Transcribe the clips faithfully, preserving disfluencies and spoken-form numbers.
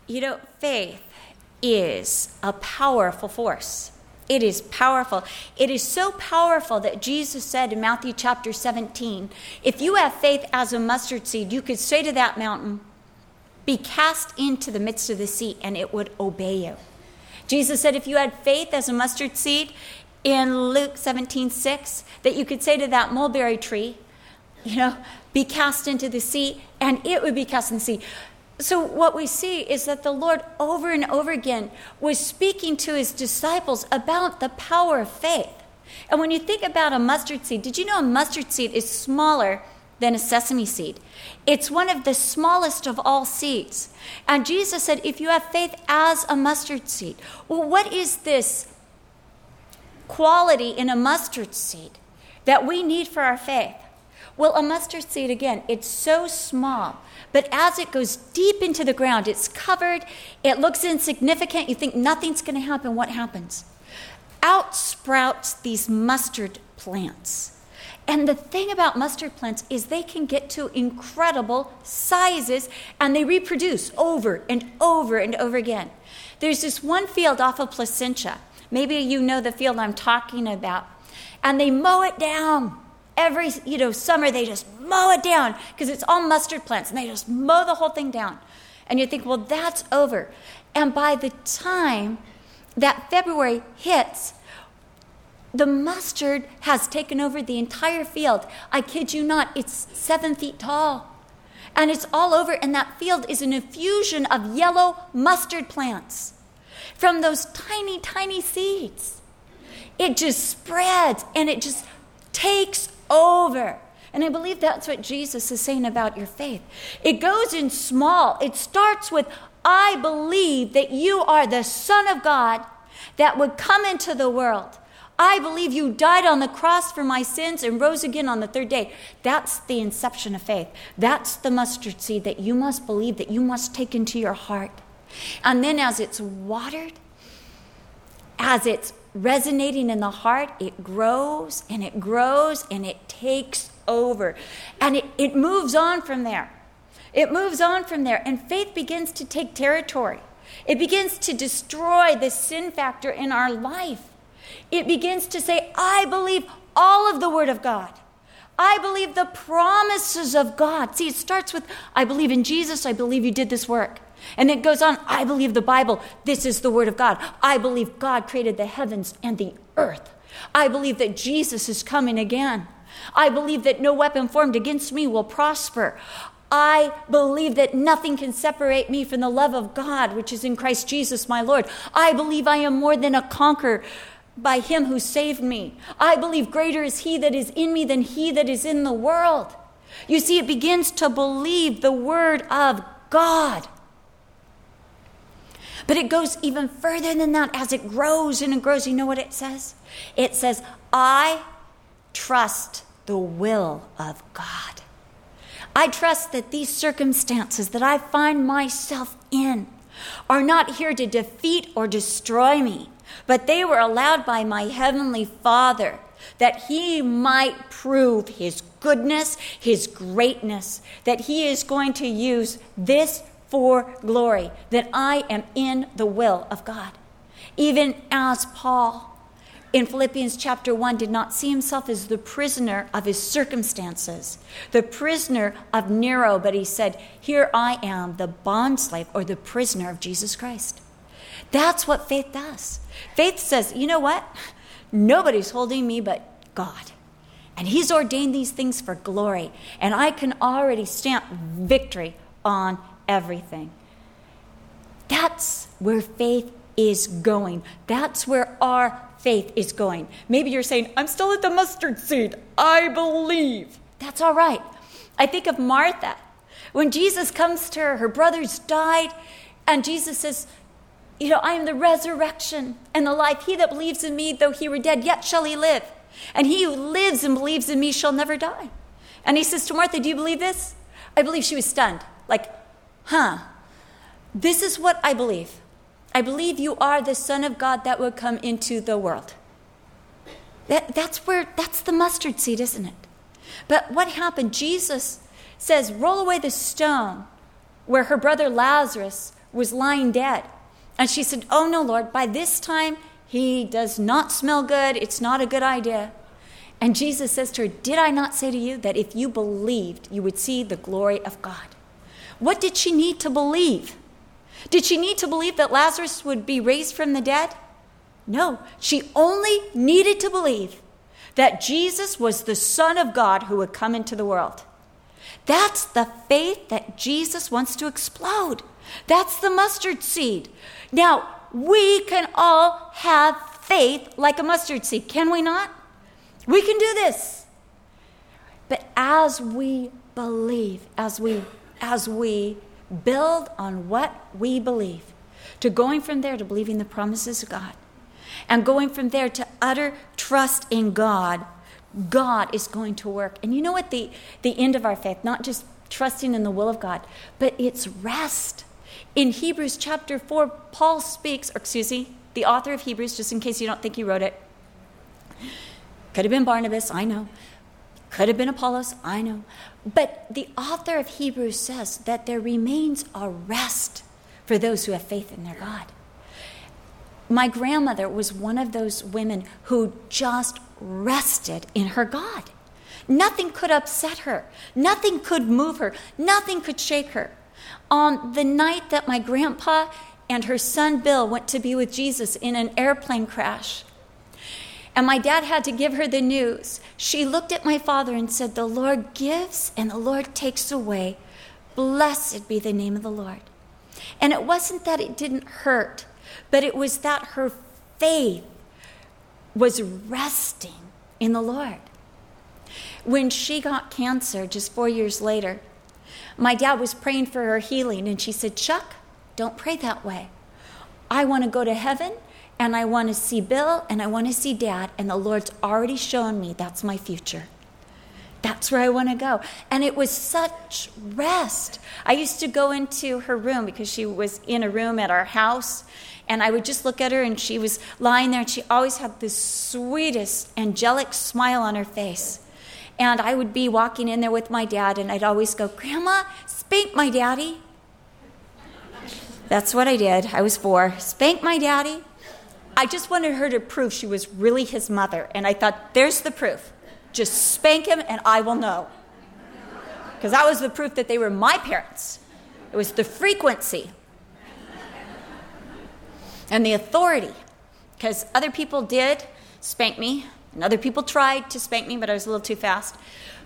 You know, faith is a powerful force. It is powerful. It is so powerful that Jesus said in Matthew chapter seventeen, if you have faith as a mustard seed, you could say to that mountain, be cast into the midst of the sea, and it would obey you. Jesus said if you had faith as a mustard seed in Luke seventeen six, that you could say to that mulberry tree, you know, be cast into the sea, and it would be cast in the sea. So what we see is that the Lord over and over again was speaking to his disciples about the power of faith. And when you think about a mustard seed, did you know a mustard seed is smaller than a sesame seed? It's one of the smallest of all seeds. And Jesus said, if you have faith as a mustard seed, well, what is this quality in a mustard seed that we need for our faith? Well, a mustard seed, again, it's so small, but as it goes deep into the ground, it's covered, it looks insignificant, you think nothing's going to happen. What happens? Out sprouts these mustard plants. And the thing about mustard plants is they can get to incredible sizes, and they reproduce over and over and over again. There's this one field off of Placentia. Maybe you know the field I'm talking about. And they mow it down. Every, you know, summer they just mow it down because it's all mustard plants, and they just mow the whole thing down. And you think, well, that's over. And by the time that February hits, the mustard has taken over the entire field. I kid you not, it's seven feet tall. And it's all over, and that field is an infusion of yellow mustard plants from those tiny, tiny seeds. It just spreads, and it just takes over. And I believe that's what Jesus is saying about your faith. It goes in small. It starts with, I believe that you are the Son of God that would come into the world. I believe you died on the cross for my sins and rose again on the third day. That's the inception of faith. That's the mustard seed that you must believe, that you must take into your heart. And then as it's watered, as it's resonating in the heart, it grows and it grows and it takes over. And it, it moves on from there. It moves on from there. And faith begins to take territory. It begins to destroy the sin factor in our life. It begins to say, I believe all of the Word of God. I believe the promises of God. See, it starts with, I believe in Jesus. I believe you did this work. And it goes on, I believe the Bible. This is the Word of God. I believe God created the heavens and the earth. I believe that Jesus is coming again. I believe that no weapon formed against me will prosper. I believe that nothing can separate me from the love of God, which is in Christ Jesus, my Lord. I believe I am more than a conqueror by him who saved me. I believe greater is he that is in me than he that is in the world. You see, it begins to believe the Word of God. But it goes even further than that. As it grows and it grows, you know what it says? It says, I trust the will of God. I trust that these circumstances that I find myself in are not here to defeat or destroy me, but they were allowed by my heavenly Father that he might prove his goodness, his greatness, that he is going to use this for glory, that I am in the will of God. Even as Paul in Philippians chapter one did not see himself as the prisoner of his circumstances, the prisoner of Nero, but he said, here I am, the bondslave or the prisoner of Jesus Christ. That's what faith does. Faith says, you know what? Nobody's holding me but God. And he's ordained these things for glory. And I can already stamp victory on everything. That's where faith is going. That's where our faith is going. Maybe you're saying, I'm still at the mustard seed. I believe. That's all right. I think of Martha. When Jesus comes to her, her brothers died, and Jesus says, you know, I am the resurrection and the life. He that believes in me, though he were dead, yet shall he live. And he who lives and believes in me shall never die. And he says to Martha, do you believe this? I believe she was stunned. Like, huh, this is what I believe. I believe you are the Son of God that would come into the world. That, that's where, that's the mustard seed, isn't it? But what happened? Jesus says, roll away the stone where her brother Lazarus was lying dead. And she said, oh no, Lord, by this time he does not smell good. It's not a good idea. And Jesus says to her, did I not say to you that if you believed, you would see the glory of God? What did she need to believe? Did she need to believe that Lazarus would be raised from the dead? No, she only needed to believe that Jesus was the Son of God who would come into the world. That's the faith that Jesus wants to explode. That's the mustard seed. Now, we can all have faith like a mustard seed, can we not? We can do this. But as we believe, as we, as we build on what we believe, to going from there to believing the promises of God, and going from there to utter trust in God, God is going to work. And you know what the, the end of our faith, not just trusting in the will of God, but it's rest. In Hebrews chapter four, Paul speaks, or excuse me, the author of Hebrews, just in case you don't think he wrote it. Could have been Barnabas, I know. Could have been Apollos, I know. But the author of Hebrews says that there remains a rest for those who have faith in their God. My grandmother was one of those women who just rested in her God. Nothing could upset her. Nothing could move her. Nothing could shake her. On the night that my grandpa and her son Bill went to be with Jesus in an airplane crash, and my dad had to give her the news, she looked at my father and said, the Lord gives and the Lord takes away. Blessed be the name of the Lord. And it wasn't that it didn't hurt, but it was that her faith was resting in the Lord. When she got cancer just four years later, my dad was praying for her healing, and she said, Chuck, don't pray that way. I want to go to heaven, and I want to see Bill, and I want to see Dad, and the Lord's already shown me that's my future. That's where I want to go. And it was such rest. I used to go into her room because she was in a room at our house, and I would just look at her, and she was lying there, and she always had this sweetest, angelic smile on her face. And I would be walking in there with my dad, and I'd always go, Grandma, spank my daddy. That's what I did. I was four. Spank my daddy. I just wanted her to prove she was really his mother. And I thought, there's the proof. Just spank him, and I will know. Because that was the proof that they were my parents. It was the frequency and the authority. Because other people did spank me, and other people tried to spank me, but I was a little too fast.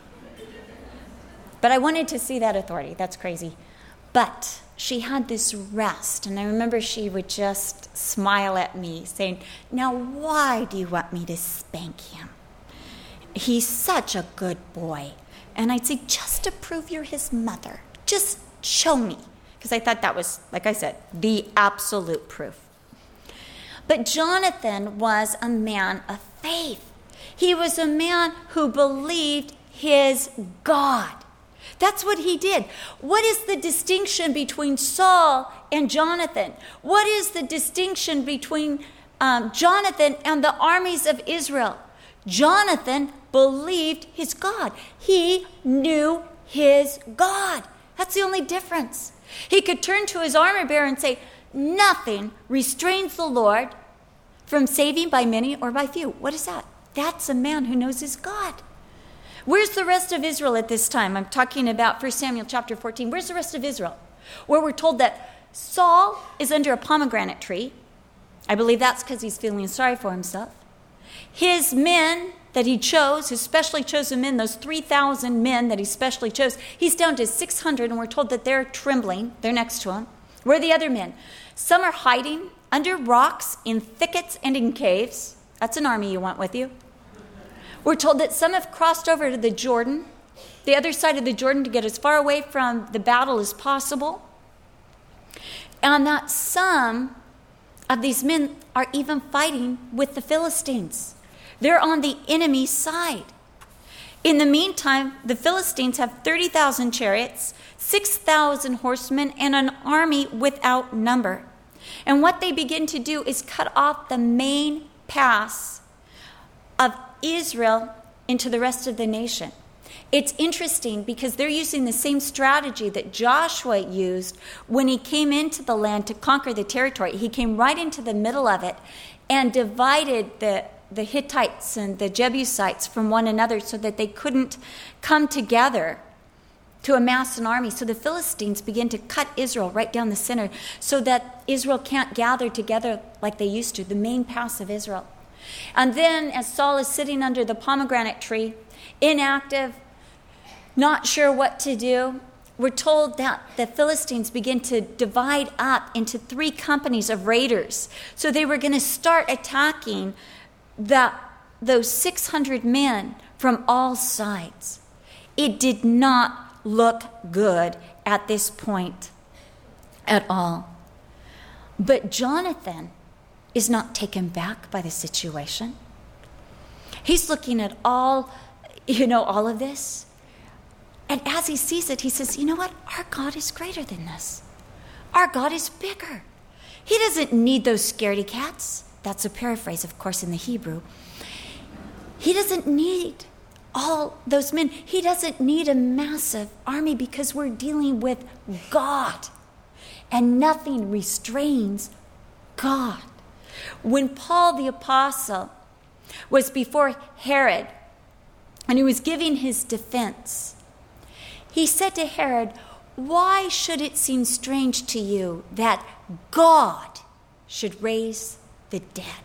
But I wanted to see that authority. That's crazy. But she had this rest, and I remember she would just smile at me, saying, now why do you want me to spank him? He's such a good boy. And I'd say, just to prove you're his mother. Just show me. Because I thought that was, like I said, the absolute proof. But Jonathan was a man of faith. He was a man who believed his God. That's what he did. What is the distinction between Saul and Jonathan? What is the distinction between um, Jonathan and the armies of Israel? Jonathan believed his God. He knew his God. That's the only difference. He could turn to his armor bearer and say, nothing restrains the Lord from saving by many or by few. What is that? That's a man who knows his God. Where's the rest of Israel at this time? I'm talking about First Samuel chapter fourteen. Where's the rest of Israel? Where we're told that Saul is under a pomegranate tree. I believe that's because he's feeling sorry for himself. His men that he chose, his specially chosen men, those three thousand men that he specially chose, he's down to six hundred, and we're told that they're trembling. They're next to him. Where are the other men? Some are hiding under rocks, in thickets, and in caves. That's an army you want with you. We're told that some have crossed over to the Jordan, the other side of the Jordan, to get as far away from the battle as possible. And that some of these men are even fighting with the Philistines. They're on the enemy's side. In the meantime, the Philistines have thirty thousand chariots, six thousand horsemen, and an army without number. And what they begin to do is cut off the main pass of Israel into the rest of the nation. It's interesting because they're using the same strategy that Joshua used when he came into the land to conquer the territory. He came right into the middle of it and divided the, the Hittites and the Jebusites from one another so that they couldn't come together to amass an army. So the Philistines begin to cut Israel right down the center so that Israel can't gather together like they used to, the main pass of Israel. And then as Saul is sitting under the pomegranate tree, inactive, not sure what to do, we're told that the Philistines begin to divide up into three companies of raiders. So they were going to start attacking the, those six hundred men from all sides. It did not look good at this point at all. But Jonathan is not taken back by the situation. He's looking at all, you know, all of this. And as he sees it, he says, you know what? Our God is greater than this. Our God is bigger. He doesn't need those scaredy cats. That's a paraphrase, of course, in the Hebrew. He doesn't need all those men. He doesn't need a massive army because we're dealing with God. And nothing restrains God. When Paul the Apostle was before Herod and he was giving his defense, he said to Herod, why should it seem strange to you that God should raise the dead?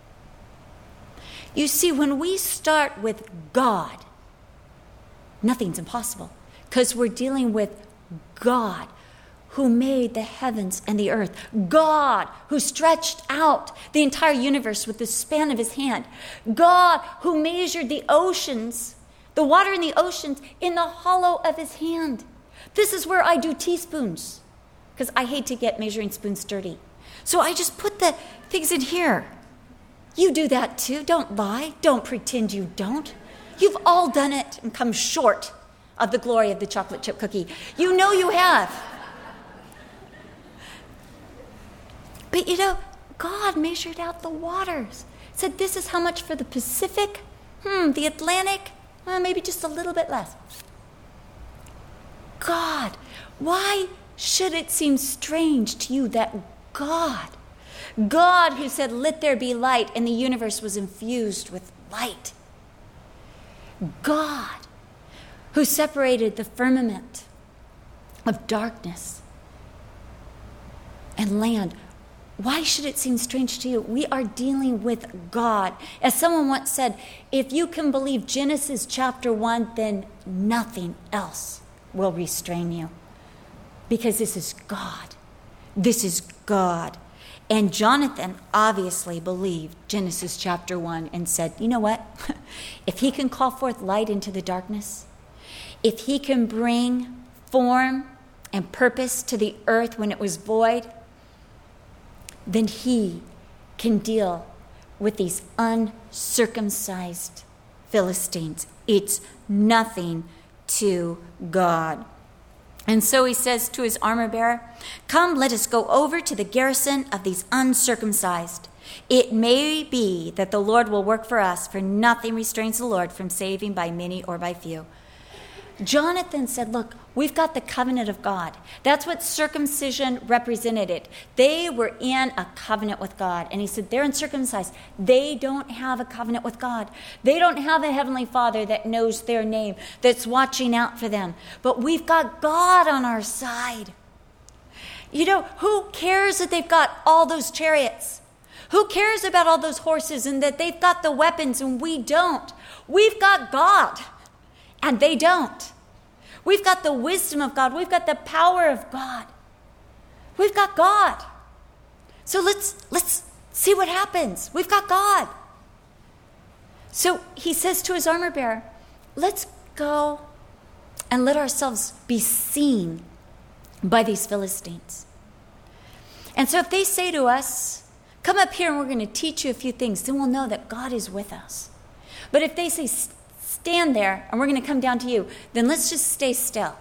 You see, when we start with God, nothing's impossible because we're dealing with God who made the heavens and the earth. God who stretched out the entire universe with the span of his hand. God who measured the oceans, the water in the oceans, in the hollow of his hand. This is where I do teaspoons because I hate to get measuring spoons dirty. So I just put the things in here. You do that too. Don't lie. Don't pretend you don't. You've all done it and come short of the glory of the chocolate chip cookie. You know you have. But you know, God measured out the waters. Said this is how much for the Pacific, hmm, the Atlantic, well, maybe just a little bit less. God, why should it seem strange to you that God, God who said, let there be light, and the universe was infused with light. God who separated the firmament of darkness and land. Why should it seem strange to you? We are dealing with God. As someone once said, if you can believe Genesis chapter one, then nothing else will restrain you. Because this is God. This is God. And Jonathan obviously believed Genesis chapter one and said, you know what? If he can call forth light into the darkness, if he can bring form and purpose to the earth when it was void, then he can deal with these uncircumcised Philistines. It's nothing to God. And so he says to his armor bearer, come, let us go over to the garrison of these uncircumcised. It may be that the Lord will work for us, for nothing restrains the Lord from saving by many or by few. Jonathan said, look, we've got the covenant of God. That's what circumcision represented it. They were in a covenant with God. And he said, they're uncircumcised. They don't have a covenant with God. They don't have a heavenly Father that knows their name, that's watching out for them. But we've got God on our side. You know, who cares that they've got all those chariots? Who cares about all those horses and that they've got the weapons and we don't? We've got God. And they don't. We've got the wisdom of God. We've got the power of God. We've got God. So let's let's see what happens. We've got God. So he says to his armor bearer, let's go and let ourselves be seen by these Philistines. And so if they say to us, come up here and we're going to teach you a few things, then we'll know that God is with us. But if they say, stand there and we're going to come down to you, then let's just stay still.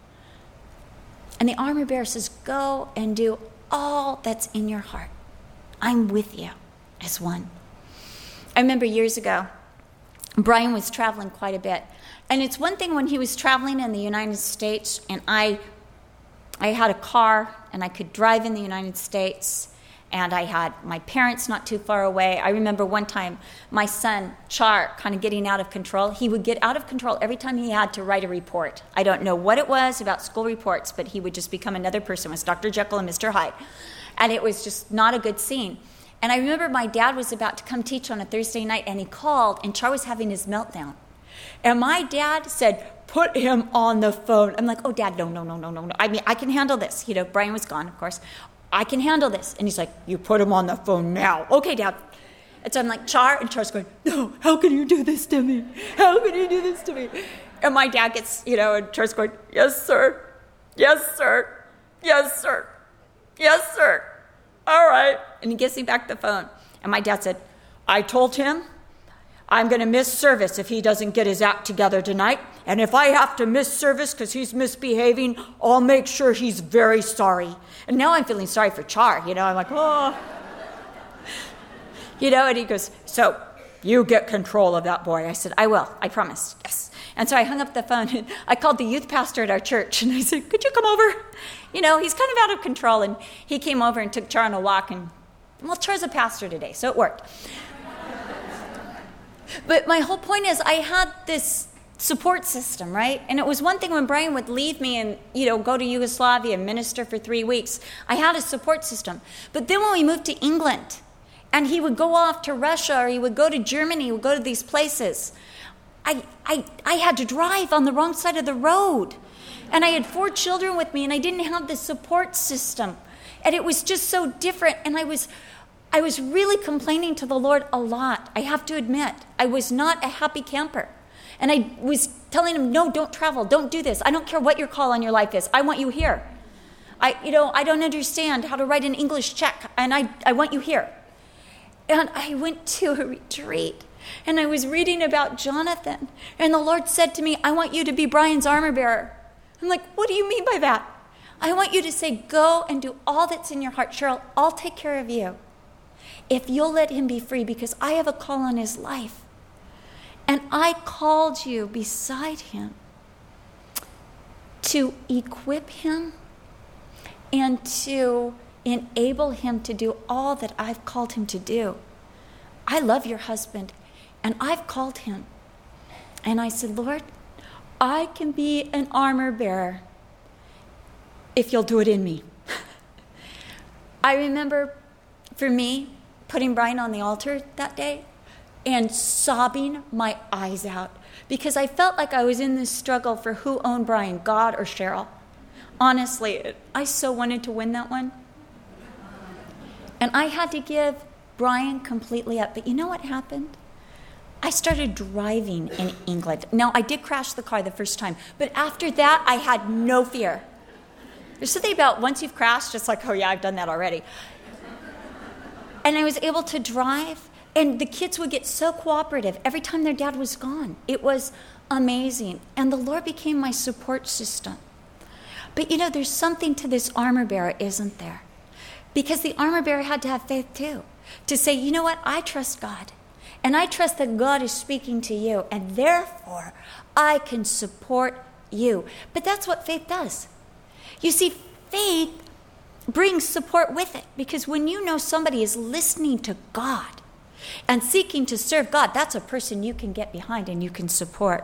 And the armor bearer says, go and do all that's in your heart. I'm with you as one. I remember years ago, Brian was traveling quite a bit, And it's one thing when he was traveling in the United States, and I, I had a car, and I could drive in the United States, and I had my parents not too far away. I remember one time my son, Char, kind of getting out of control. He would get out of control every time he had to write a report. I don't know what it was about school reports, but he would just become another person. It was Doctor Jekyll and Mister Hyde. And it was just not a good scene. And I remember my dad was about to come teach on a Thursday night, and he called, and Char was having his meltdown. And my dad said, put him on the phone. I'm like, oh, Dad, no, no, no, no, no, no. I mean, I can handle this. You know, Brian was gone, of course. I can handle this. And he's like, you put him on the phone now. Okay, Dad. And so I'm like, Char, and Char's going, no, how can you do this to me? How can you do this to me? And my dad gets, you know, and Char's going, yes, sir. Yes, sir. Yes, sir. Yes, sir. All right. And he gives me back the phone. And my dad said, I told him I'm going to miss service if he doesn't get his act together tonight. And if I have to miss service because he's misbehaving, I'll make sure he's very sorry. And now I'm feeling sorry for Char. You know, I'm like, oh. You know, and he goes, so you get control of that boy. I said, I will. I promise. Yes. And so I hung up the phone, and I called the youth pastor at our church, and I said, could you come over? You know, he's kind of out of control. And he came over and took Char on a walk. And, well, Char's a pastor today, so it worked. But my whole point is I had this support system, right? And it was one thing when Brian would leave me and, you know, go to Yugoslavia and minister for three weeks. I had a support system. But then when we moved to England, and he would go off to Russia, or he would go to Germany, he would go to these places, I, I, I had to drive on the wrong side of the road. And I had four children with me, and I didn't have this support system. And it was just so different. And I was... I was really complaining to the Lord a lot, I have to admit. I was not a happy camper. And I was telling him, no, don't travel, don't do this. I don't care what your call on your life is. I want you here. I, you know, I don't understand how to write an English check, and I, I want you here. And I went to a retreat, and I was reading about Jonathan. And the Lord said to me, I want you to be Brian's armor bearer. I'm like, what do you mean by that? I want you to say, go and do all that's in your heart. Cheryl, I'll take care of you, if you'll let him be free, because I have a call on his life. And I called you beside him to equip him and to enable him to do all that I've called him to do. I love your husband, and I've called him. And I said, Lord, I can be an armor bearer if you'll do it in me. I remember, for me, putting Brian on the altar that day and sobbing my eyes out because I felt like I was in this struggle for who owned Brian, God or Cheryl. Honestly, I so wanted to win that one. And I had to give Brian completely up. But you know what happened? I started driving in England. Now, I did crash the car the first time, but after that, I had no fear. There's something about once you've crashed, it's like, oh yeah, I've done that already. And I was able to drive, and the kids would get so cooperative every time their dad was gone. It was amazing. And the Lord became my support system. But you know, there's something to this armor bearer, isn't there? Because the armor bearer had to have faith too. To say, you know what, I trust God. And I trust that God is speaking to you. And therefore, I can support you. But that's what faith does. You see, faith brings support with it, because when you know somebody is listening to God and seeking to serve God, that's a person you can get behind and you can support.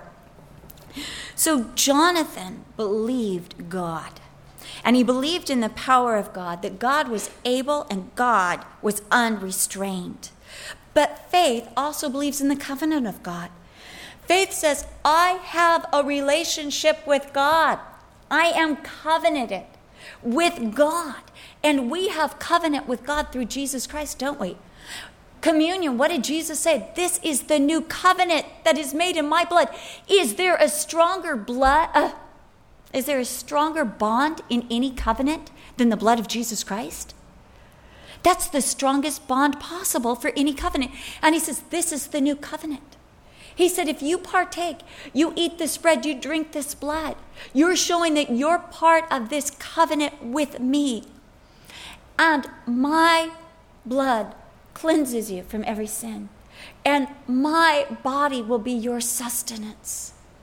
So Jonathan believed God, and he believed in the power of God, that God was able and God was unrestrained. But faith also believes in the covenant of God. Faith says, I have a relationship with God. I am covenanted with God. And we have covenant with God through Jesus Christ, don't we? Communion, what did Jesus say? This is the new covenant that is made in my blood. Is there a stronger blood? Uh, is there a stronger bond in any covenant than the blood of Jesus Christ? That's the strongest bond possible for any covenant. And he says, this is the new covenant. He said, if you partake, you eat this bread, you drink this blood, you're showing that you're part of this covenant with me. And my blood cleanses you from every sin. And my body will be your sustenance.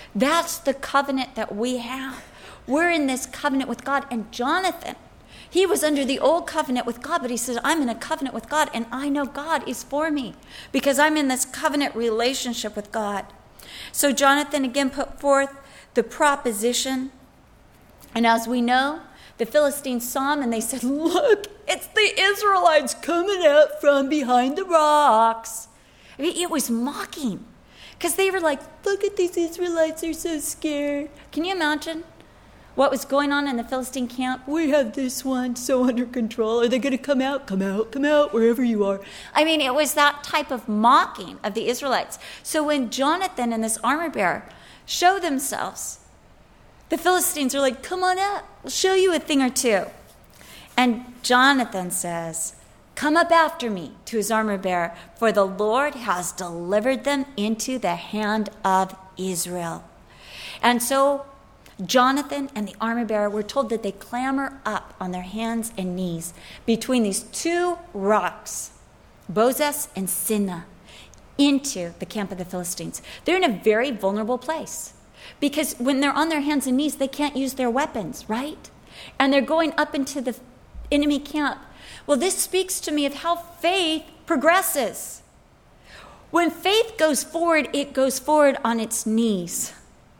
That's the covenant that we have. We're in this covenant with God. And Jonathan, he was under the old covenant with God, but he says, I'm in a covenant with God, and I know God is for me because I'm in this covenant relationship with God. So Jonathan again put forth the proposition. And as we know, the Philistines saw him and they said, look, it's the Israelites coming out from behind the rocks. I mean, it was mocking because they were like, look at these Israelites, they're so scared. Can you imagine what was going on in the Philistine camp? We have this one so under control. Are they going to come out? Come out, come out, wherever you are. I mean, it was that type of mocking of the Israelites. So when Jonathan and this armor bearer show themselves, the Philistines are like, come on up, we'll show you a thing or two. And Jonathan says, come up after me, to his armor bearer, for the Lord has delivered them into the hand of Israel. And so Jonathan and the armor bearer were told that they clamber up on their hands and knees between these two rocks, Bozez and Sinna, into the camp of the Philistines. They're in a very vulnerable place because when they're on their hands and knees, they can't use their weapons, right? And they're going up into the enemy camp. Well, this speaks to me of how faith progresses. When faith goes forward, it goes forward on its knees.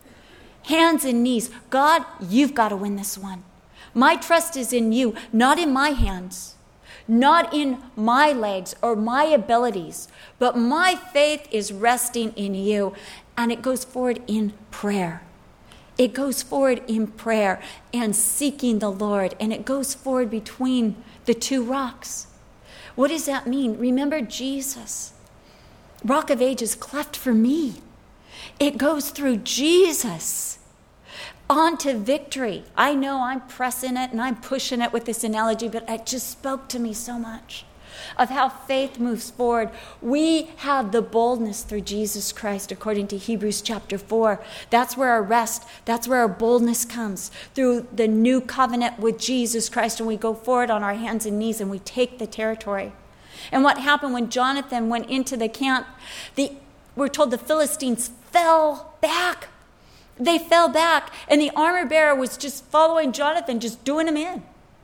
Hands and knees. God, you've got to win this one. My trust is in you, not in my hands, not in my legs or my abilities, but my faith is resting in you. And it goes forward in prayer. It goes forward in prayer and seeking the Lord. And it goes forward between the two rocks. What does that mean? Remember Jesus. Rock of Ages cleft for me. It goes through Jesus on to victory. I know I'm pressing it and I'm pushing it with this analogy, but it just spoke to me so much of how faith moves forward. We have the boldness through Jesus Christ, according to Hebrews chapter four. That's where our rest, that's where our boldness comes, through the new covenant with Jesus Christ, and we go forward on our hands and knees and we take the territory. And what happened when Jonathan went into the camp, the, we're told the Philistines fell back. They fell back, and the armor bearer was just following Jonathan, just doing him in.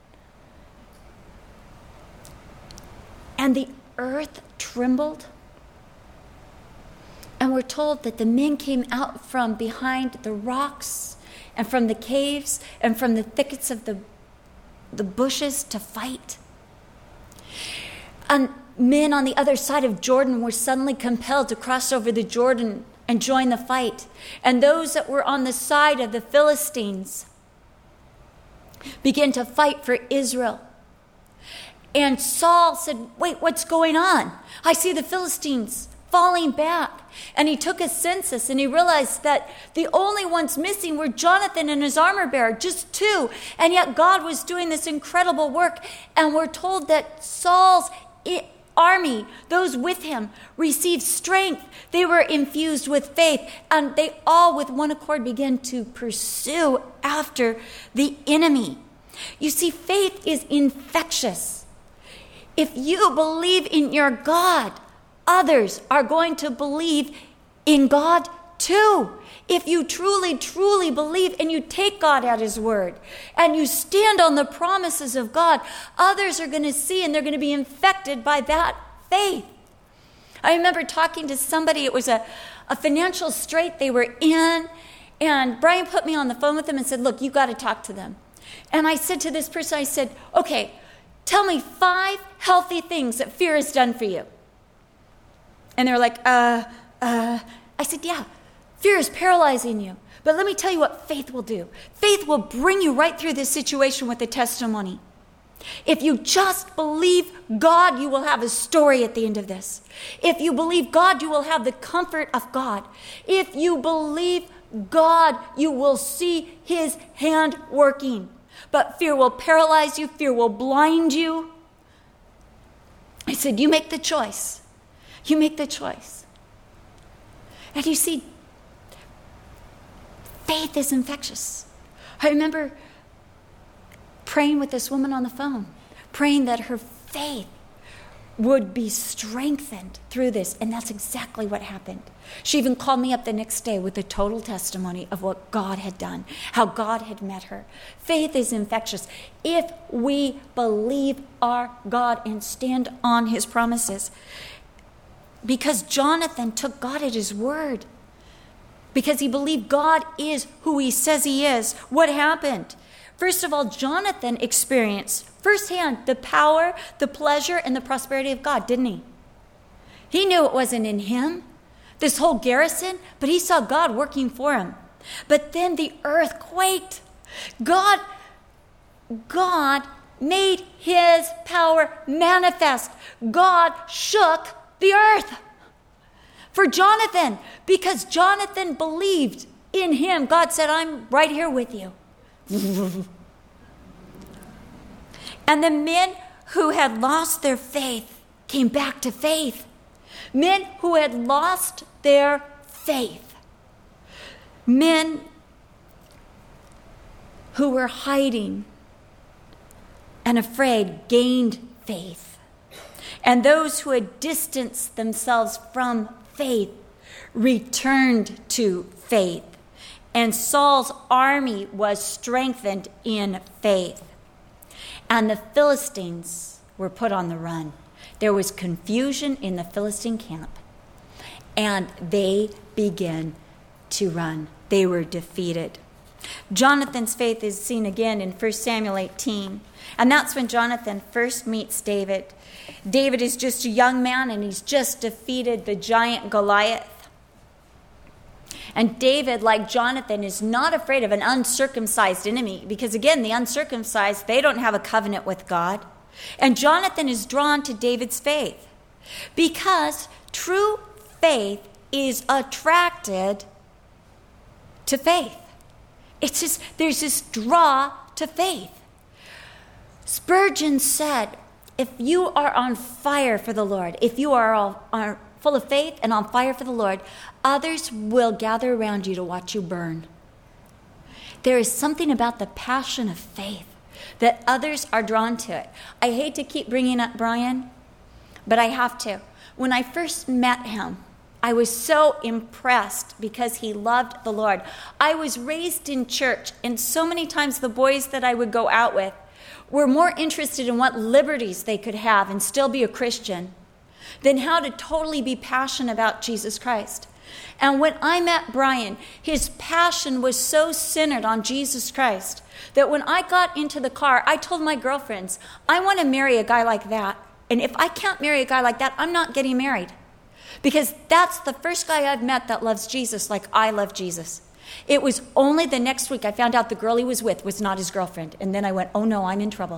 And the earth trembled. And we're told that the men came out from behind the rocks and from the caves and from the thickets of the, the bushes to fight. And men on the other side of Jordan were suddenly compelled to cross over the Jordan and join the fight. And those that were on the side of the Philistines began to fight for Israel. And Saul said, wait, what's going on? I see the Philistines falling back. And he took a census and he realized that the only ones missing were Jonathan and his armor bearer, just two. And yet God was doing this incredible work. And we're told that Saul's army, those with him, received strength. They were infused with faith. And they all with one accord began to pursue after the enemy. You see, faith is infectious. If you believe in your God, others are going to believe in God too. If you truly, truly believe and you take God at his word and you stand on the promises of God, others are going to see and they're going to be infected by that faith. I remember talking to somebody, it was a, a financial strait they were in, and Brian put me on the phone with them and said, look, you got to talk to them. And I said to this person, I said, okay, tell me five healthy things that fear has done for you. And they're like, uh, uh, I said, yeah, fear is paralyzing you. But let me tell you what faith will do. Faith will bring you right through this situation with a testimony. If you just believe God, you will have a story at the end of this. If you believe God, you will have the comfort of God. If you believe God, you will see his hand working. But fear will paralyze you. Fear will blind you. I said, you make the choice. You make the choice. And you see, faith is infectious. I remember praying with this woman on the phone, praying that her faith would be strengthened through this. And that's exactly what happened. She even called me up the next day with a total testimony of what God had done, how God had met her. Faith is infectious. If we believe our God and stand on his promises, because Jonathan took God at his word, because he believed God is who he says he is, what happened? First of all, Jonathan experienced firsthand the power, the pleasure, and the prosperity of God, didn't he? He knew it wasn't in him, this whole garrison, but he saw God working for him. But then the earth quaked. God, God made his power manifest. God shook the earth for Jonathan, because Jonathan believed in him. God said, I'm right here with you. And the men who had lost their faith came back to faith. Men who had lost their faith. Men who were hiding and afraid gained faith. And those who had distanced themselves from faith returned to faith. And Saul's army was strengthened in faith. And the Philistines were put on the run. There was confusion in the Philistine camp. And they began to run. They were defeated. Jonathan's faith is seen again in First Samuel eighteen. And that's when Jonathan first meets David. David is just a young man, and he's just defeated the giant Goliath. And David, like Jonathan, is not afraid of an uncircumcised enemy, because again, the uncircumcised, they don't have a covenant with God. And Jonathan is drawn to David's faith because true faith is attracted to faith. It's just, there's this draw to faith. Spurgeon said, if you are on fire for the Lord, if you are, all, are full of faith and on fire for the Lord, others will gather around you to watch you burn. There is something about the passion of faith that others are drawn to it. I hate to keep bringing up Brian, but I have to. When I first met him, I was so impressed because he loved the Lord. I was raised in church, and so many times the boys that I would go out with were more interested in what liberties they could have and still be a Christian than how to totally be passionate about Jesus Christ. And when I met Brian, his passion was so centered on Jesus Christ that when I got into the car, I told my girlfriends, I want to marry a guy like that. And if I can't marry a guy like that, I'm not getting married. Because that's the first guy I've met that loves Jesus like I love Jesus. It was only the next week I found out the girl he was with was not his girlfriend. And then I went, oh no, I'm in trouble.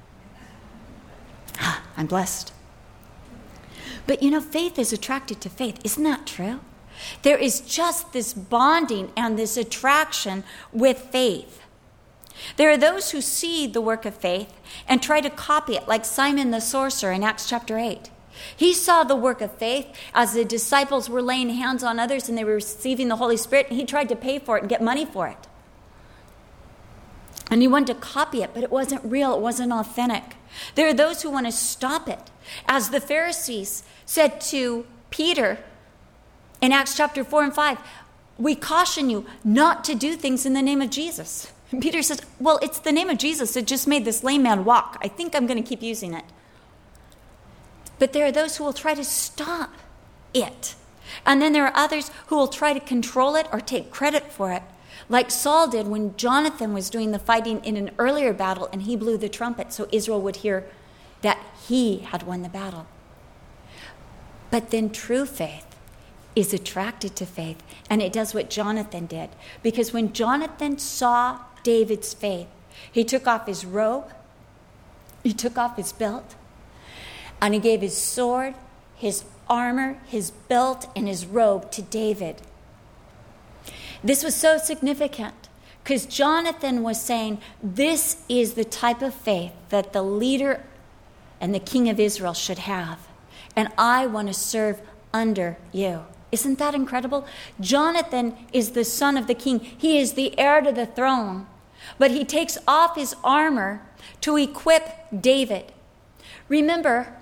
I'm blessed. But you know, faith is attracted to faith. Isn't that true? There is just this bonding and this attraction with faith. There are those who see the work of faith and try to copy it, like Simon the sorcerer in Acts chapter eight. He saw the work of faith as the disciples were laying hands on others and they were receiving the Holy Spirit, and he tried to pay for it and get money for it. And he wanted to copy it, but it wasn't real, it wasn't authentic. There are those who want to stop it. As the Pharisees said to Peter in Acts chapter four and five, we caution you not to do things in the name of Jesus. And Peter says, well, it's the name of Jesus that just made this lame man walk. I think I'm going to keep using it. But there are those who will try to stop it. And then there are others who will try to control it or take credit for it, like Saul did when Jonathan was doing the fighting in an earlier battle and he blew the trumpet so Israel would hear that he had won the battle. But then true faith is attracted to faith, and it does what Jonathan did. Because when Jonathan saw David's faith, he took off his robe, he took off his belt, and he gave his sword, his armor, his belt, and his robe to David. This was so significant because Jonathan was saying, this is the type of faith that the leader and the king of Israel should have. And I want to serve under you. Isn't that incredible? Jonathan is the son of the king. He is the heir to the throne. But he takes off his armor to equip David. Remember,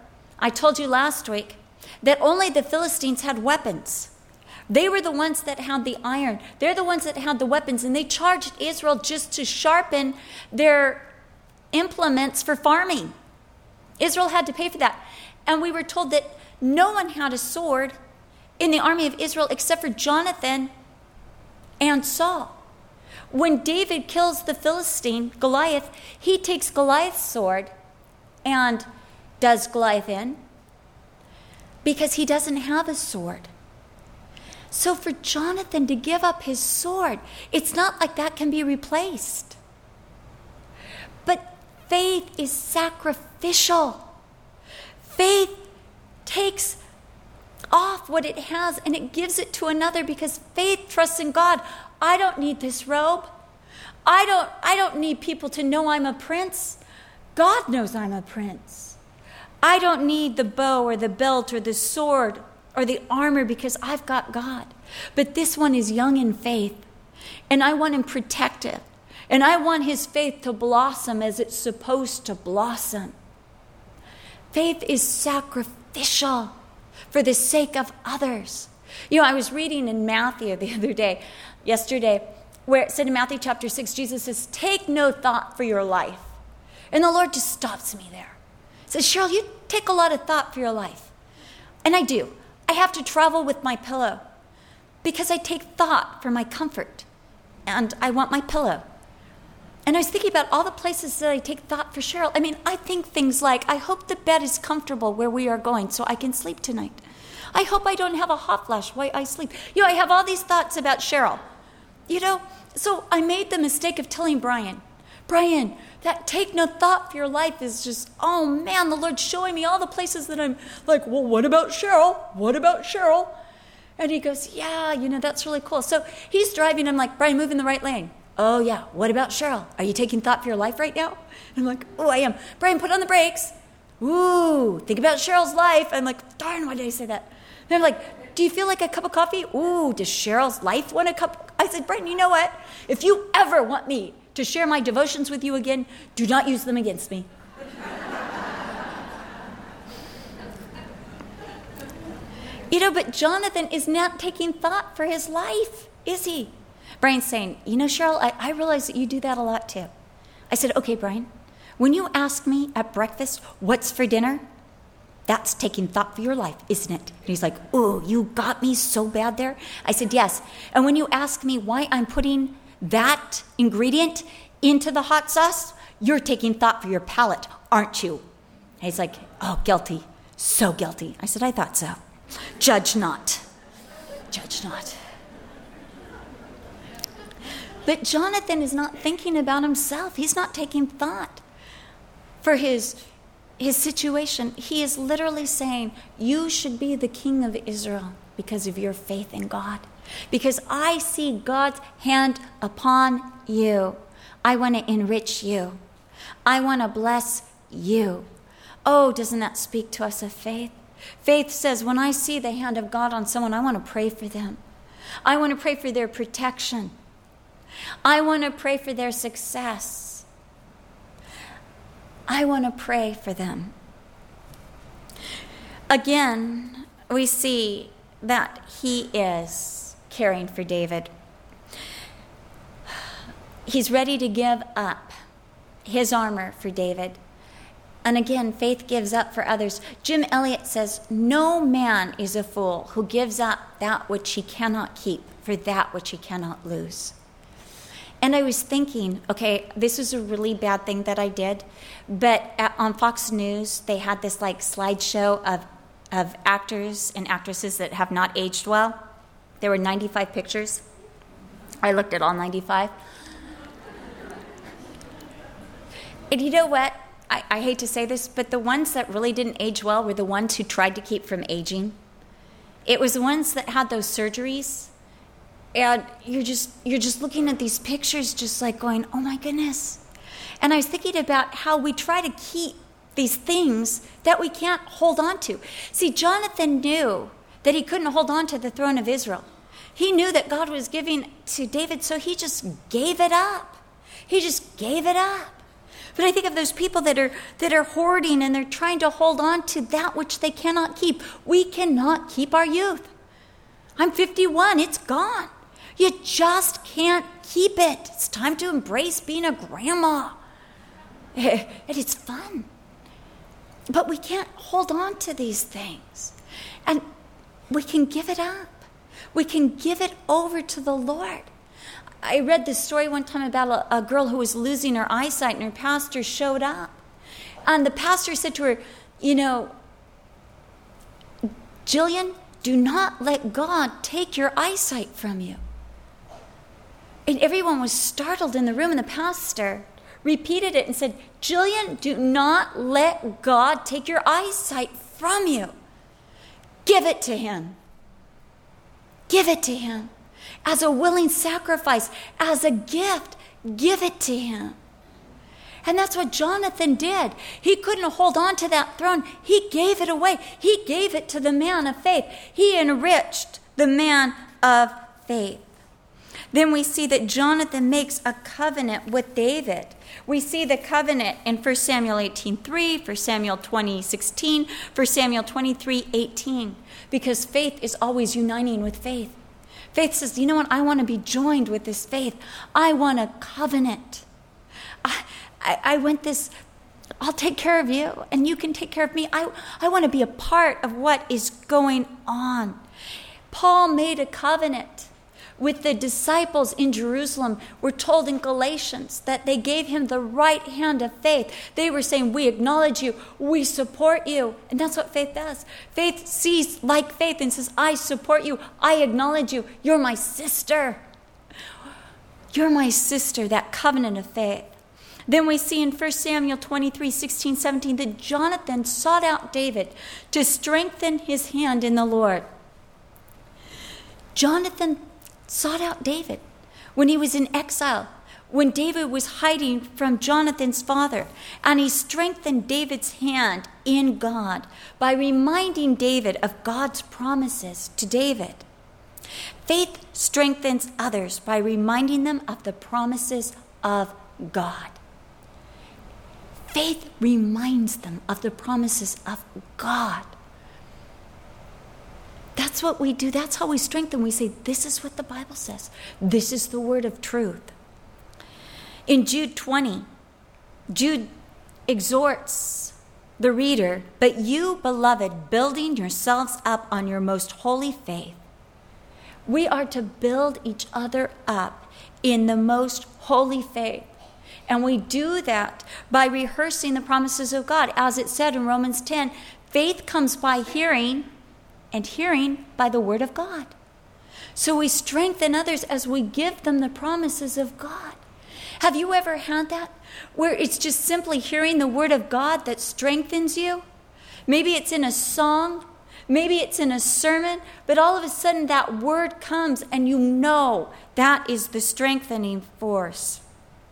I told you last week that only the Philistines had weapons. They were the ones that had the iron. They're the ones that had the weapons, and they charged Israel just to sharpen their implements for farming. Israel had to pay for that. And we were told that no one had a sword in the army of Israel except for Jonathan and Saul. When David kills the Philistine, Goliath, he takes Goliath's sword and does Goliath in because he doesn't have a sword. So for Jonathan to give up his sword, it's not like that can be replaced. But faith is sacrificial. Faith takes off what it has and it gives it to another because faith trusts in God. I don't need this robe. I don't, I don't need people to know I'm a prince. God knows I'm a prince. I don't need the bow or the belt or the sword or the armor because I've got God. But this one is young in faith, and I want him protected, and I want his faith to blossom as it's supposed to blossom. Faith is sacrificial for the sake of others. You know, I was reading in Matthew the other day, yesterday, where it said in Matthew chapter six, Jesus says, take no thought for your life. And the Lord just stops me there. He says, Cheryl, you take a lot of thought for your life. And I do. I have to travel with my pillow because I take thought for my comfort and I want my pillow. And I was thinking about all the places that I take thought for Cheryl. I mean, I think things like, I hope the bed is comfortable where we are going so I can sleep tonight. I hope I don't have a hot flash while I sleep. You know, I have all these thoughts about Cheryl. You know, so I made the mistake of telling Brian, Brian, that take no thought for your life is just, oh man, the Lord's showing me all the places that I'm like, well, what about Cheryl? What about Cheryl? And he goes, yeah, you know, that's really cool. So he's driving. I'm like, Brian, move in the right lane. Oh yeah, what about Cheryl? Are you taking thought for your life right now? I'm like, oh, I am. Brian, put on the brakes. Ooh, think about Cheryl's life. I'm like, darn, why did I say that? And I'm like, do you feel like a cup of coffee? Ooh, does Cheryl's life want a cup? I said, Brian, you know what? If you ever want me to share my devotions with you again, do not use them against me. You know, but Jonathan is not taking thought for his life, is he? Brian's saying, you know, Cheryl, I, I realize that you do that a lot too. I said, okay, Brian, when you ask me at breakfast, what's for dinner? That's taking thought for your life, isn't it? And he's like, oh, you got me so bad there. I said, yes. And when you ask me why I'm putting that ingredient into the hot sauce, you're taking thought for your palate, aren't you? And he's like, oh, guilty, so guilty. I said, I thought so. Judge not. Judge not. But Jonathan is not thinking about himself. He's not taking thought for his, his situation. He is literally saying, you should be the king of Israel because of your faith in God. Because I see God's hand upon you. I want to enrich you. I want to bless you. Oh, doesn't that speak to us of faith? Faith says, when I see the hand of God on someone, I want to pray for them. I want to pray for their protection. I want to pray for their success. I want to pray for them. Again, we see that he is caring for David. He's ready to give up his armor for David. And again, faith gives up for others. Jim Elliot says, no man is a fool who gives up that which he cannot keep for that which he cannot lose. And I was thinking, okay, this is a really bad thing that I did, but at, on Fox News, they had this like slideshow of, of actors and actresses that have not aged well. There were ninety-five pictures. I looked at all ninety-five. And you know what? I, I hate to say this, but the ones that really didn't age well were the ones who tried to keep from aging. It was the ones that had those surgeries. And you're just you're just looking at these pictures just like going, oh my goodness. And I was thinking about how we try to keep these things that we can't hold on to. See, Jonathan knew that he couldn't hold on to the throne of Israel. He knew that God was giving to David, so he just gave it up. He just gave it up. But I think of those people that are that are hoarding and they're trying to hold on to that which they cannot keep. We cannot keep our youth. I'm fifty-one. It's gone. You just can't keep it. It's time to embrace being a grandma. And it's fun. But we can't hold on to these things. And we can give it up. We can give it over to the Lord. I read this story one time about a, a girl who was losing her eyesight, and her pastor showed up. And the pastor said to her, you know, Jillian, do not let God take your eyesight from you. And everyone was startled in the room, and the pastor repeated it and said, Jillian, do not let God take your eyesight from you. Give it to him. Give it to him. As a willing sacrifice, as a gift, give it to him. And that's what Jonathan did. He couldn't hold on to that throne. He gave it away. He gave it to the man of faith. He enriched the man of faith. Then we see that Jonathan makes a covenant with David. We see the covenant in First Samuel eighteen three, First Samuel twenty sixteen, First Samuel twenty-three eighteen, because faith is always uniting with faith. Faith says, you know what, I want to be joined with this faith. I want a covenant. I, I, I want this, I'll take care of you and you can take care of me. I, I want to be a part of what is going on. Paul made a covenant with the disciples in Jerusalem. We're told in Galatians that they gave him the right hand of faith. They were saying, we acknowledge you, we support you. And that's what faith does. Faith sees like faith and says, I support you, I acknowledge you, you're my sister. You're my sister, that covenant of faith. Then we see in First Samuel twenty-three, sixteen, seventeen, that Jonathan sought out David to strengthen his hand in the Lord. Jonathan sought out David when he was in exile, when David was hiding from Jonathan's father, and he strengthened David's hand in God by reminding David of God's promises to David. Faith strengthens others by reminding them of the promises of God. Faith reminds them of the promises of God. That's what we do. That's how we strengthen. We say, this is what the Bible says. This is the word of truth. In Jude twenty, Jude exhorts the reader, but you, beloved, building yourselves up on your most holy faith. We are to build each other up in the most holy faith. And we do that by rehearsing the promises of God. As it said in Romans ten, faith comes by hearing, and hearing by the word of God. So we strengthen others as we give them the promises of God. Have you ever had that? Where it's just simply hearing the word of God that strengthens you? Maybe it's in a song, maybe it's in a sermon, but all of a sudden that word comes and you know that is the strengthening force.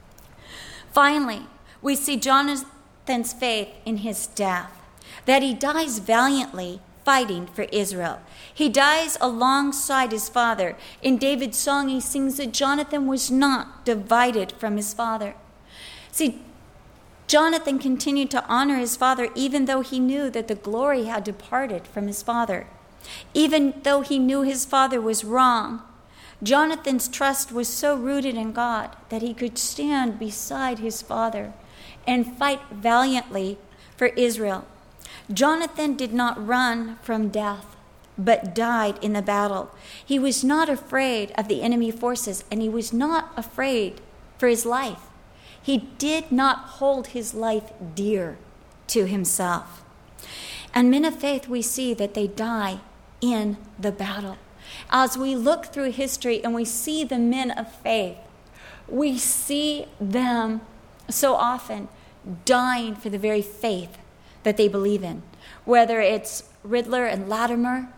Finally, we see Jonathan's faith in his death, that he dies valiantly fighting for Israel. He dies alongside his father. In David's song, he sings that Jonathan was not divided from his father. See, Jonathan continued to honor his father even though he knew that the glory had departed from his father. Even though he knew his father was wrong, Jonathan's trust was so rooted in God that he could stand beside his father and fight valiantly for Israel. Jonathan did not run from death, but died in the battle. He was not afraid of the enemy forces, and he was not afraid for his life. He did not hold his life dear to himself. And men of faith, we see that they die in the battle. As we look through history and we see the men of faith, we see them so often dying for the very faith that they believe in. Whether it's Riddler and Latimer,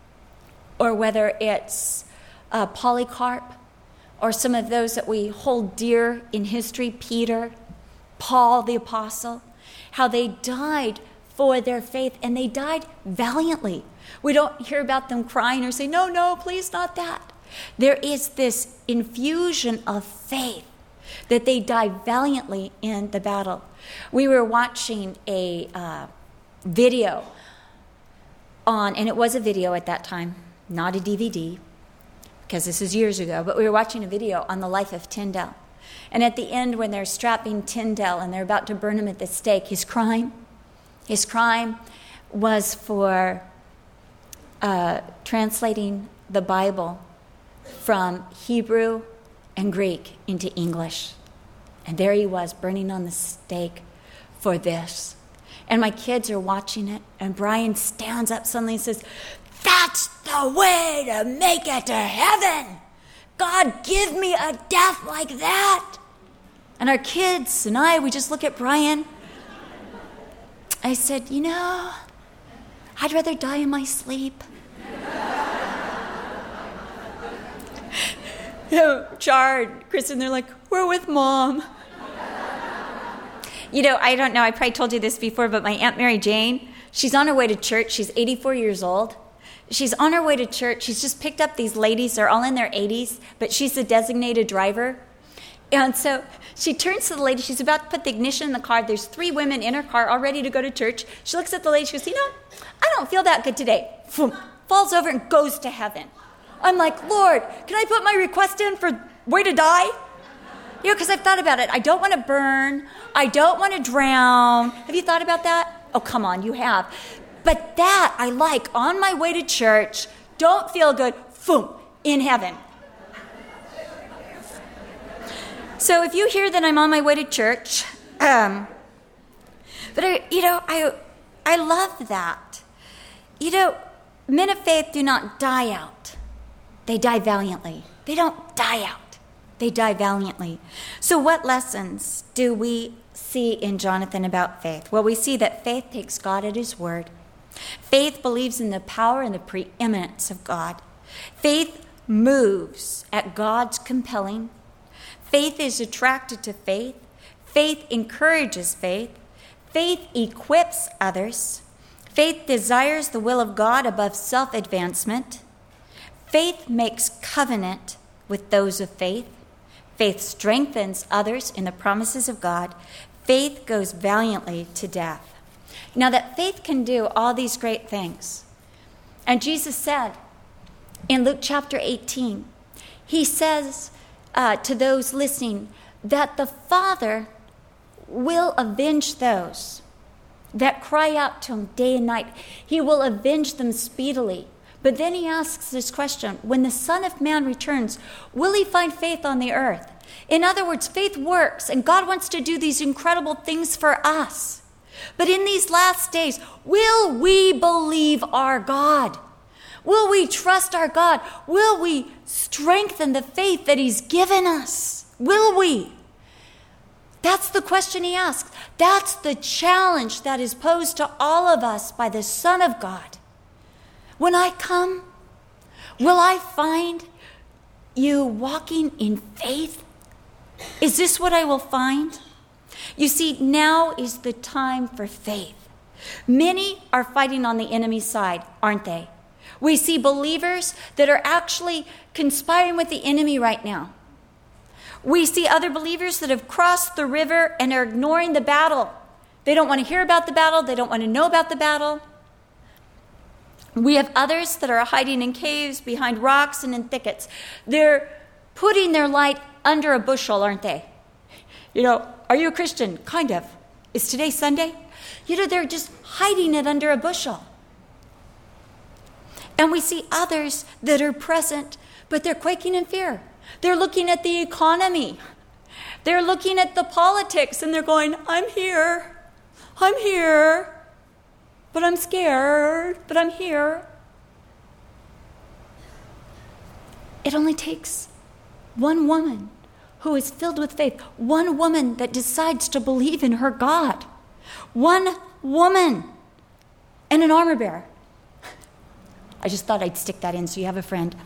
or whether it's uh, Polycarp, or some of those that we hold dear in history, Peter, Paul the Apostle, how they died for their faith, and they died valiantly. We don't hear about them crying or say, no, no, please not that. There is this infusion of faith that they die valiantly in the battle. We were watching a uh, video on, and it was a video at that time, not a D V D, because this is years ago, but we were watching a video on the life of Tyndale. And at the end, when they're strapping Tyndale and they're about to burn him at the stake, his crime, his crime was for uh, translating the Bible from Hebrew and Greek into English. And there he was, burning on the stake for this. And my kids are watching it, and Brian stands up suddenly and says, "That's the way to make it to heaven. God, give me a death like that." And our kids and I, we just look at Brian. I said, "You know, I'd rather die in my sleep." You know, Chard, Kristen, they're like, "We're with Mom." You know, I don't know, I probably told you this before, but my Aunt Mary Jane, she's on her way to church. She's eighty-four years old. She's on her way to church. She's just picked up these ladies. They're all in their eighties, but she's the designated driver. And so she turns to the lady. She's about to put the ignition in the car. There's three women in her car all ready to go to church. She looks at the lady. She goes, "You know, I don't feel that good today." Falls over and goes to heaven. I'm like, "Lord, can I put my request in for way to die?" You know, because I've thought about it. I don't want to burn. I don't want to drown. Have you thought about that? Oh, come on, you have. But that I like, on my way to church, don't feel good, boom, in heaven. So if you hear that I'm on my way to church, um, but I, you know, I, I love that. You know, men of faith do not die out. They die valiantly. They don't die out. They die valiantly. So what lessons do we see in Jonathan about faith? Well, we see that faith takes God at his word. Faith believes in the power and the preeminence of God. Faith moves at God's compelling. Faith is attracted to faith. Faith encourages faith. Faith equips others. Faith desires the will of God above self-advancement. Faith makes covenant with those of faith. Faith strengthens others in the promises of God. Faith goes valiantly to death. Now that faith can do all these great things. And Jesus said in Luke chapter eighteen, he says uh, to those listening that the Father will avenge those that cry out to him day and night. He will avenge them speedily. But then he asks this question, when the Son of Man returns, will he find faith on the earth? In other words, faith works, and God wants to do these incredible things for us. But in these last days, will we believe our God? Will we trust our God? Will we strengthen the faith that he's given us? Will we? That's the question he asks. That's the challenge that is posed to all of us by the Son of God. When I come, will I find you walking in faith? Is this what I will find? You see, now is the time for faith. Many are fighting on the enemy's side, aren't they? We see believers that are actually conspiring with the enemy right now. We see other believers that have crossed the river and are ignoring the battle. They don't want to hear about the battle. They don't want to know about the battle. We have others that are hiding in caves, behind rocks, and in thickets. They're putting their light under a bushel, aren't they? You know, are you a Christian? Kind of. Is today Sunday? You know, they're just hiding it under a bushel. And we see others that are present, but they're quaking in fear. They're looking at the economy. They're looking at the politics, and they're going, I'm here. I'm here. But I'm scared, but I'm here. It only takes one woman who is filled with faith, one woman that decides to believe in her God, one woman and an armor bearer. I just thought I'd stick that in so you have a friend.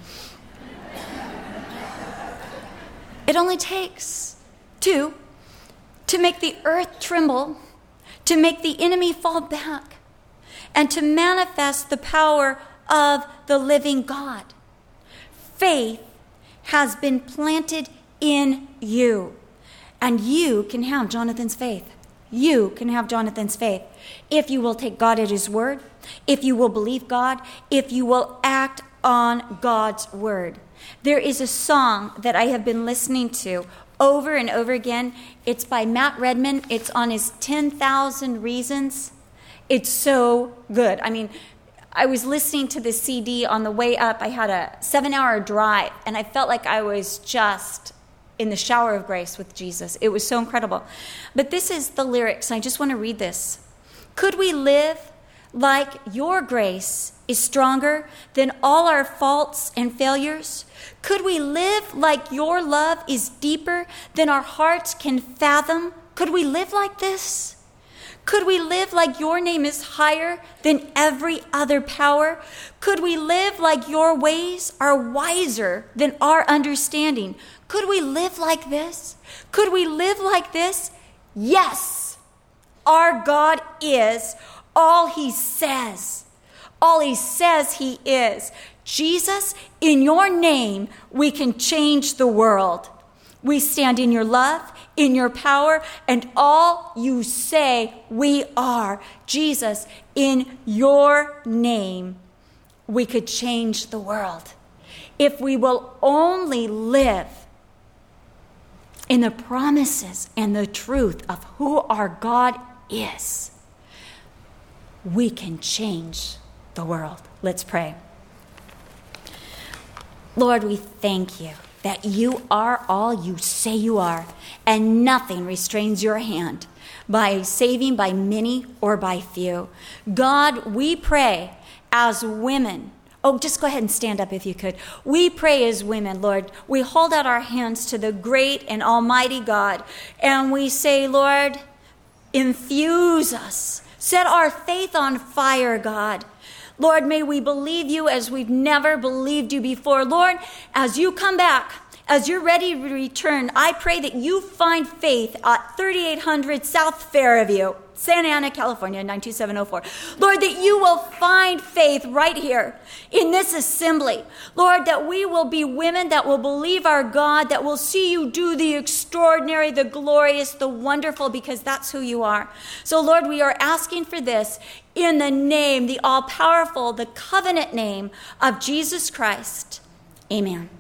It only takes two to make the earth tremble, to make the enemy fall back, and to manifest the power of the living God. Faith has been planted in you. And you can have Jonathan's faith. You can have Jonathan's faith if you will take God at his word, if you will believe God, if you will act on God's word. There is a song that I have been listening to over and over again. It's by Matt Redman. It's on his ten thousand Reasons. It's so good. I mean, I was listening to the C D on the way up. I had a seven-hour drive, and I felt like I was just in the shower of grace with Jesus. It was so incredible. But this is the lyrics, and I just want to read this. Could we live like your grace is stronger than all our faults and failures? Could we live like your love is deeper than our hearts can fathom? Could we live like this? Could we live like your name is higher than every other power? Could we live like your ways are wiser than our understanding? Could we live like this? Could we live like this? Yes, our God is all he says. All he says he is. Jesus, in your name, we can change the world. We stand in your love, in your power, and all you say we are. Jesus, in your name, we could change the world. If we will only live in the promises and the truth of who our God is, we can change the world. Let's pray. Lord, we thank you that you are all you say you are, and nothing restrains your hand by saving by many or by few. God, we pray as women. Oh, just go ahead and stand up if you could. We pray as women, Lord. We hold out our hands to the great and almighty God, and we say, Lord, infuse us. Set our faith on fire, God. Lord, may we believe you as we've never believed you before. Lord, as you come back, as you're ready to return, I pray that you find faith at thirty-eight hundred South Fairview, Santa Ana, California, nine two seven oh four. Lord, that you will find faith right here in this assembly. Lord, that we will be women that will believe our God, that will see you do the extraordinary, the glorious, the wonderful, because that's who you are. So, Lord, we are asking for this in the name, the all-powerful, the covenant name of Jesus Christ. Amen.